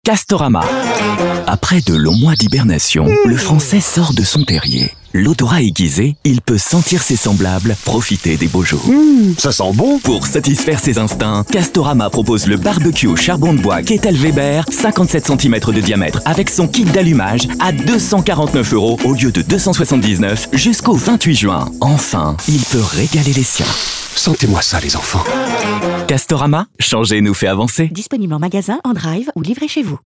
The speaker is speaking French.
Castorama. Après de longs mois d'hibernation, le Français sort de son terrier. L'odorat aiguisé, il peut sentir ses semblables profiter des beaux jours. Ça sent bon. Pour satisfaire ses instincts, Castorama propose le barbecue charbon de bois Ketel Weber, 57 cm de diamètre, avec son kit d'allumage à 249 € au lieu de 279 jusqu'au 28 juin. Enfin, il peut régaler les siens. Sentez-moi ça, les enfants. Castorama, changer nous fait avancer. Disponible en magasin, en drive ou livré chez vous.